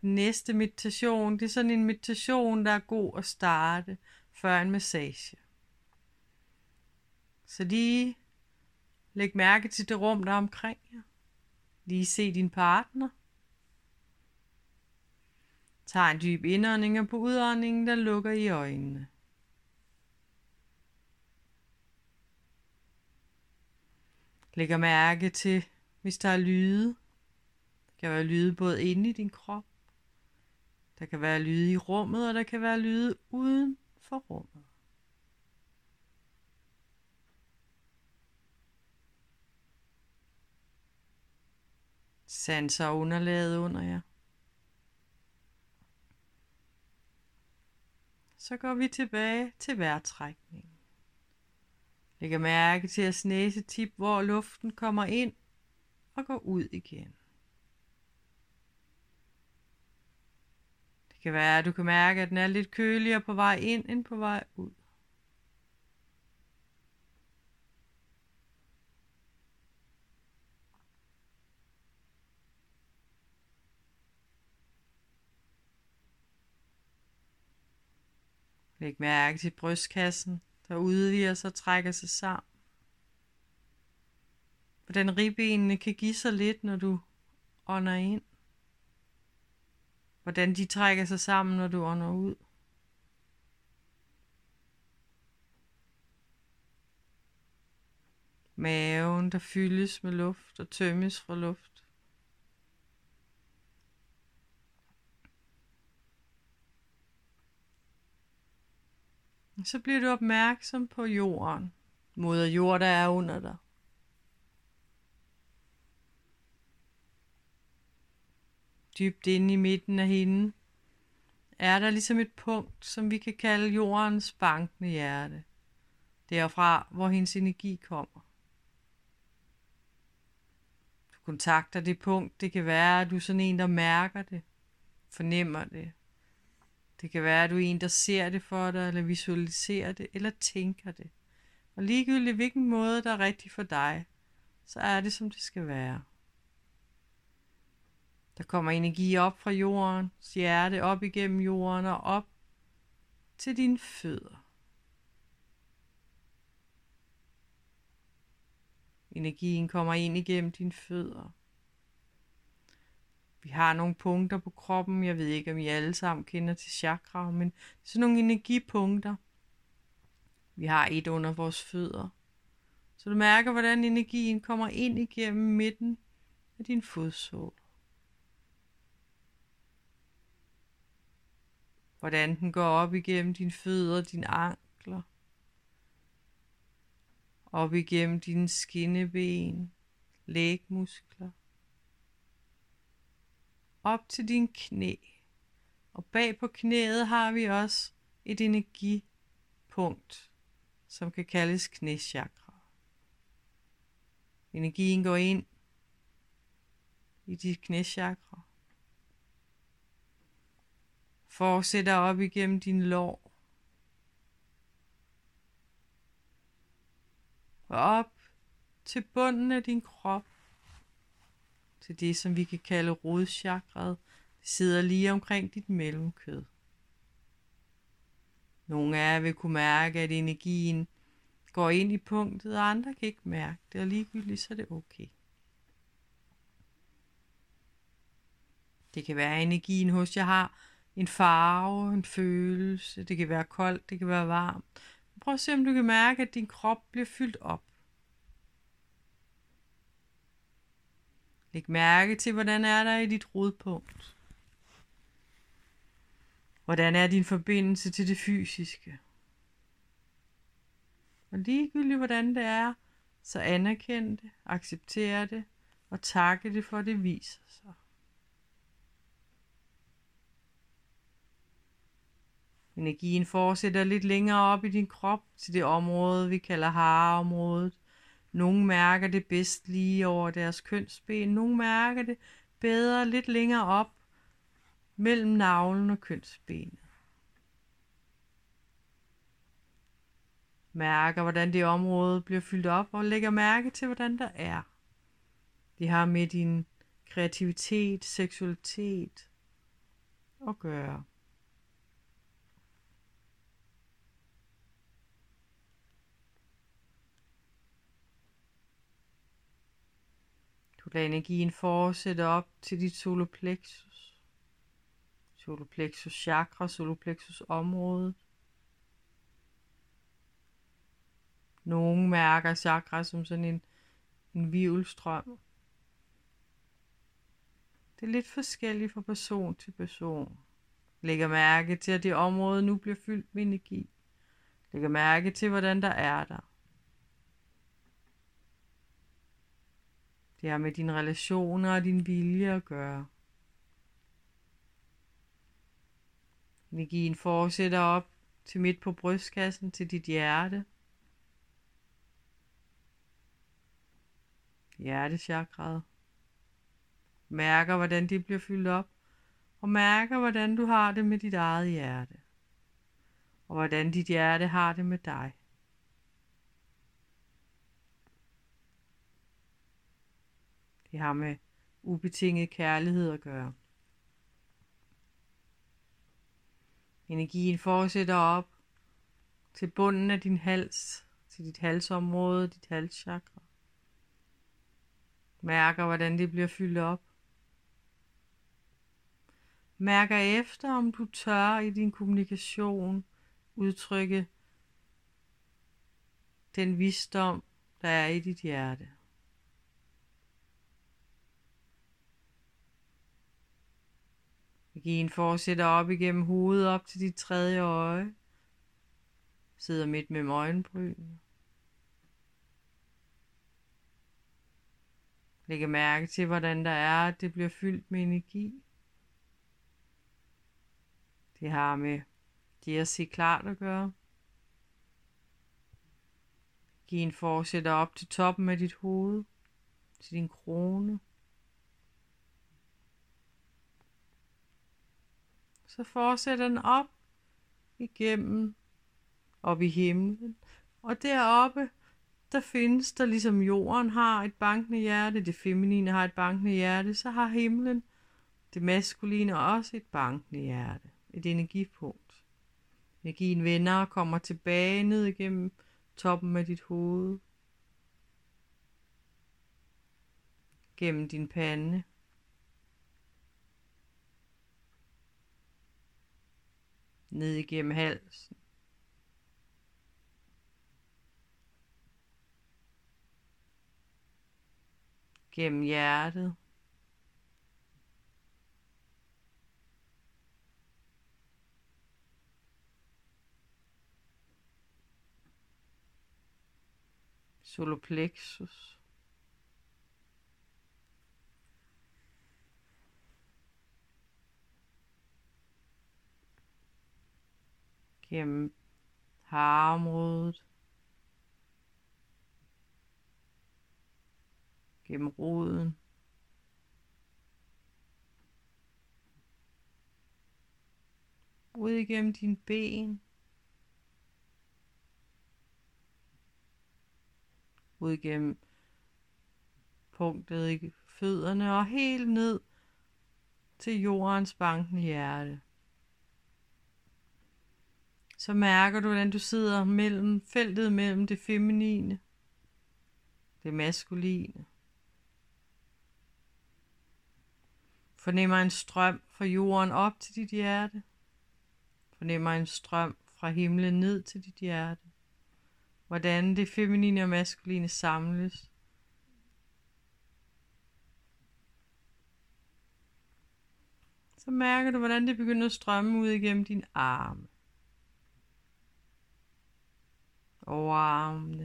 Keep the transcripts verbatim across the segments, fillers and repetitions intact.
den næste meditation, det er sådan en meditation, der er god at starte før en massage. Så lige læg mærke til det rum, der er omkring jer. Lige se din partner. Tag en dyb indånding, og på udåndingen, der lukker I øjnene. Læg mærke til, hvis der er lyde. Der kan være lyde både inde i din krop. Der kan være lyde i rummet, og der kan være lyde uden for rummet. Sanser underlaget under jer. Så går vi tilbage til vejrtrækningen. Læg mærke til jeres næsetip, hvor luften kommer ind og går ud igen. Det kan være, at du kan mærke, at den er lidt køligere på vej ind end på vej ud. Læg mærke til brystkassen, der udvider sig og trækker sig sammen. Hvordan ribbenene kan give sig lidt, når du ånder ind. Hvordan de trækker sig sammen, når du ånder ud. Maven, der fyldes med luft og tømmes fra luft. Så bliver du opmærksom på jorden. Moder jord, der er under dig. Dybt inde i midten af hende er der ligesom et punkt, som vi kan kalde jordens bankende hjerte. Derfra, hvor hendes energi kommer. Du kontakter det punkt. Det kan være, at du er sådan en, der mærker det, fornemmer det. Det kan være, at du er en, der ser det for dig, eller visualiserer det, eller tænker det. Og ligegyldigt hvilken måde, der er rigtig for dig, så er det, som det skal være. Der kommer energi op fra jordens hjerte, op igennem jorden og op til dine fødder. Energien kommer ind igennem dine fødder. Vi har nogle punkter på kroppen. Jeg ved ikke, om I alle sammen kender til chakra, men det er sådan nogle energipunkter. Vi har et under vores fødder. Så du mærker, hvordan energien kommer ind igennem midten af din fodsål. Hvordan den går op igennem dine fødder, dine ankler. Op igennem dine skinneben, lægmuskler. Op til dine knæ. Og bag på knæet har vi også et energipunkt, som kan kaldes knæchakra. Energien går ind i dit knæchakra. Fortsætter op igennem din lår. Og op til bunden af din krop. Til det, som vi kan kalde rodchakraet. Det sidder lige omkring dit mellemkød. Nogle af jer vil kunne mærke, at energien går ind i punktet, og andre kan ikke mærke det, og ligegyldigt, så er det okay. Det kan være energien hos jer har en farve, en følelse, det kan være koldt, det kan være varmt. Prøv at se, om du kan mærke, at din krop bliver fyldt op. Læg mærke til, hvordan er der i dit rodpunkt. Hvordan er din forbindelse til det fysiske? Og ligegyldigt hvordan det er, så anerkend det, accepter det og takke det for, at det viser sig. Energien fortsætter lidt længere op i din krop til det område, vi kalder hareområdet. Nogle mærker det bedst lige over deres kønsben. Nogle mærker det bedre lidt længere op mellem navlen og kønsbenet. Mærker, hvordan det område bliver fyldt op, og lægger mærke til, hvordan der er. Det har med din kreativitet, seksualitet, at gøre. Du lader energien fortsætte op til dit solarplexus. Solarplexus chakra, solarplexus område. Nogle mærker chakra som sådan en, en hvirvelstrøm. Det er lidt forskelligt fra person til person. Lægger mærke til, at det område nu bliver fyldt med energi. Lægger mærke til, hvordan der er der. Det har med dine relationer og din vilje at gøre. Energien fortsætter op til midt på brystkassen, til dit hjerte. Hjertechakraet. Mærker, hvordan det bliver fyldt op. Og mærker, hvordan du har det med dit eget hjerte. Og hvordan dit hjerte har det med dig. Det har med ubetinget kærlighed at gøre. Energien fortsætter op til bunden af din hals, til dit halsområde, dit halschakra. Mærker, hvordan det bliver fyldt op. Mærker efter, om du tør i din kommunikation udtrykke den visdom, der er i dit hjerte. Energien fortsætter op igennem hovedet op til dit tredje øje. Sidder midt mellem øjenbrynene. Læg mærke til, hvordan der er, at det bliver fyldt med energi. Det har med det at se klart at gøre. Energien fortsætter op til toppen af dit hoved, til din krone. Så fortsætter den op igennem, op i himlen. Og deroppe, der findes der, ligesom jorden har et bankende hjerte, det feminine har et bankende hjerte, så har himlen, det maskuline, også et bankende hjerte, et energipunkt. Energien vender og kommer tilbage ned igennem toppen af dit hoved, gennem din pande, ned igennem halsen, gennem hjertet, solarplexus, gennem hareområdet, gennem roden, ud igennem dine ben, ud igennem punktet i fødderne og helt ned til jordens bankende hjerte. Så mærker du, hvordan du sidder mellem feltet mellem det feminine, det maskuline. Fornemmer en strøm fra jorden op til dit hjerte. Fornemmer en strøm fra himlen ned til dit hjerte. Hvordan det feminine og maskuline samles. Så mærker du, hvordan det begynder at strømme ud igennem dine arme. Overarmene.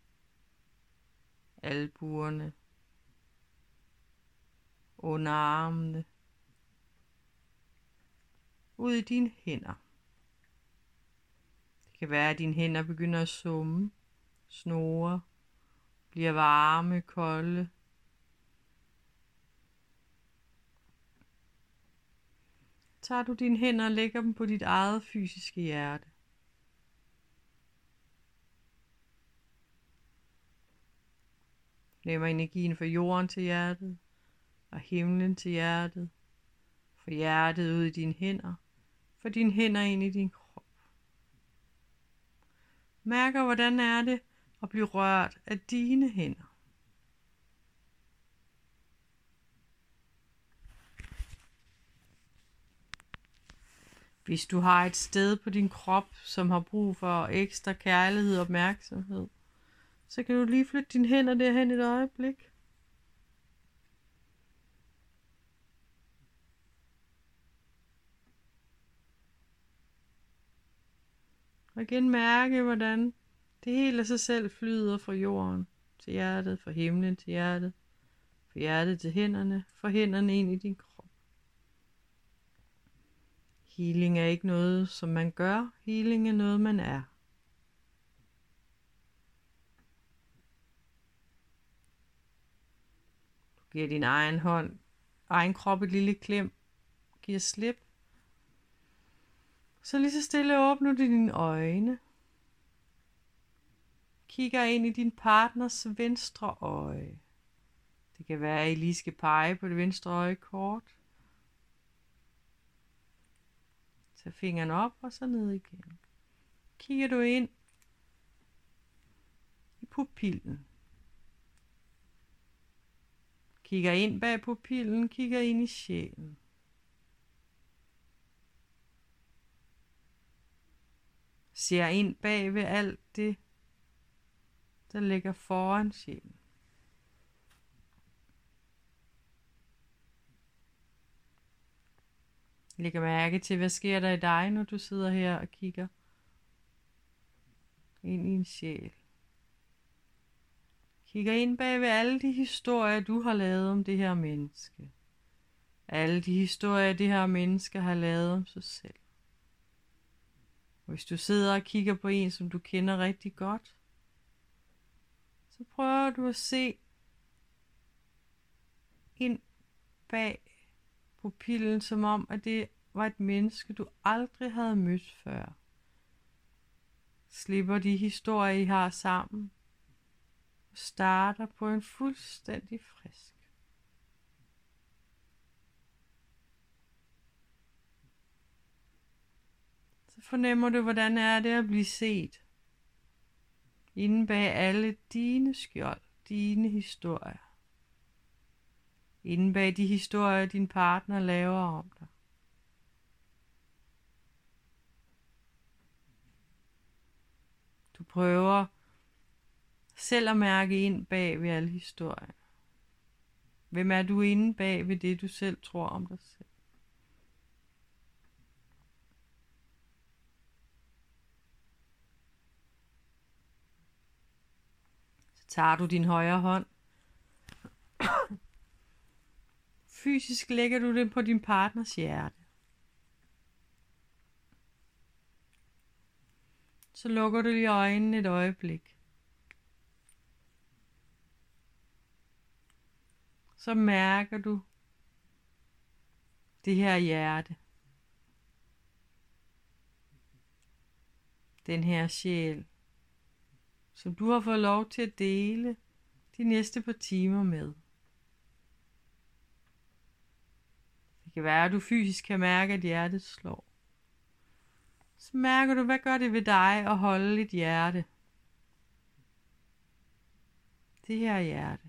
Albuerne. Underarmene. Ud i dine hænder. Det kan være, at dine hænder begynder at summe, snore, bliver varme, kolde. Tager du dine hænder og lægger dem på dit eget fysiske hjerte. Fornemmer energien fra jorden til hjertet og himlen til hjertet. Få hjertet ud i dine hænder. Få dine hænder ind i din krop. Mærker, hvordan er det at blive rørt af dine hænder. Hvis du har et sted på din krop, som har brug for ekstra kærlighed og opmærksomhed, så kan du lige flytte dine hænder derhen et øjeblik. Og igen mærke, hvordan det hele af sig selv flyder fra jorden til hjertet, fra himlen til hjertet, fra hjertet til hænderne, fra hænderne ind i din krop. Healing er ikke noget, som man gør. Healing er noget, man er. Du giver din egen hånd, egen krop et lille klem, giver slip. Så lige så stille åbner du dine øjne. Kigger ind i din partners venstre øje. Det kan være, at I lige skal pege på det venstre øje kort. Tag fingeren op og så ned igen. Kigger du ind i pupillen. Kigger ind bag pupillen, kigger ind i sjælen. Ser ind bag ved alt det, der ligger foran sjælen. Læg mærke til, hvad sker der i dig, når du sidder her og kigger ind i en sjæl. Kigger ind bag ved alle de historier, du har lavet om det her menneske. Alle de historier, det her menneske har lavet om sig selv. Hvis du sidder og kigger på en, som du kender rigtig godt, så prøver du at se ind bag pupillen, som om, at det var et menneske, du aldrig havde mødt før. Slipper de historier, I har sammen, og starter på en fuldstændig frisk. Så fornemmer du, hvordan er det at blive set. Inde bag alle dine skjold, dine historier. Inde bag de historier, din partner laver om dig. Du prøver selv at mærke ind bag ved alle historier. Hvem er du inde bag ved det, du selv tror om dig selv? Så tager du din højre hånd. Fysisk lægger du den på din partners hjerte. Så lukker du lige øjnene et øjeblik. Så mærker du det her hjerte. Den her sjæl, som du har fået lov til at dele de næste par timer med. Det kan være, at du fysisk kan mærke, at hjertet slår. Så mærker du, hvad gør det ved dig at holde et hjerte? Det her hjerte.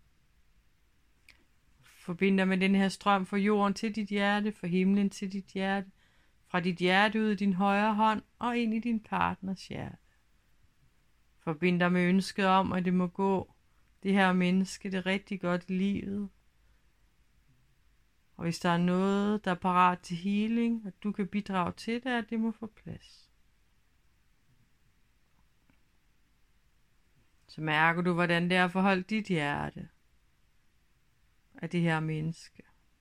Forbinder med den her strøm fra jorden til dit hjerte, fra himlen til dit hjerte, fra dit hjerte ud i din højre hånd og ind i din partners hjerte. Forbinder med ønsket om, at det må gå det her menneske det rigtig godt i livet. Og hvis der er noget, der er parat til healing, og du kan bidrage til det, at det må få plads. Så mærker du, hvordan det er at forholde dit hjerte af det her menneske.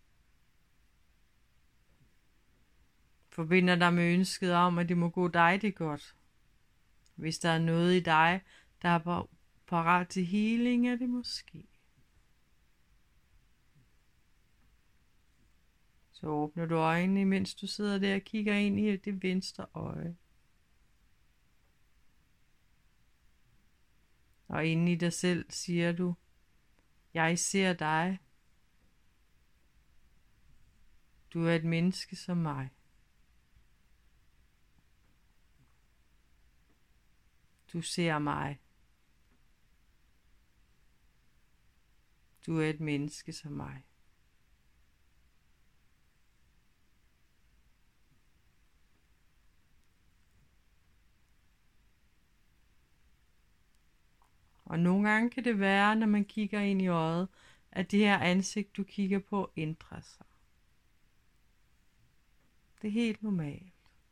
Forbinder dig med ønsket om, at det må gå dig det godt. Hvis der er noget i dig, der er parat til healing, er det måske. Så åbner du øjnene, mens du sidder der og kigger ind i det venstre øje. Og inde i dig selv siger du, jeg ser dig. Du er et menneske som mig. Du ser mig. Du er et menneske som mig. Og nogle gange kan det være, når man kigger ind i øjet, at det her ansigt, du kigger på, ændrer sig. Det er helt normalt.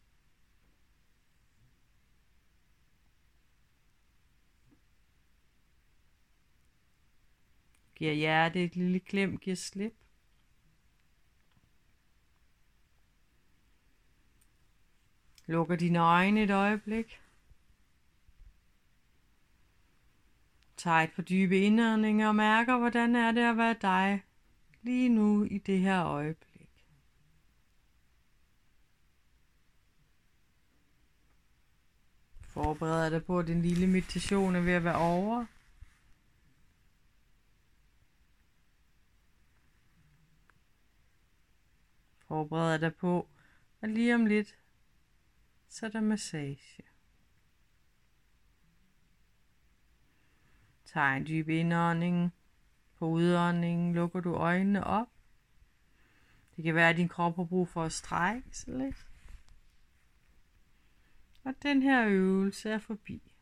Giver hjertet et lille klem, giver slip. Lukker dine øjne et øjeblik. Tag et par dybe indåndinger og mærker, hvordan er det at være dig lige nu i det her øjeblik. Forbered dig på, at din lille meditation er ved at være over. Forbered dig på, at lige om lidt, så er der massage. Tag en dyb indånding. På udåndingen lukker du øjnene op. Det kan være, at din krop har brug for at strække sig lidt. Og den her øvelse er forbi.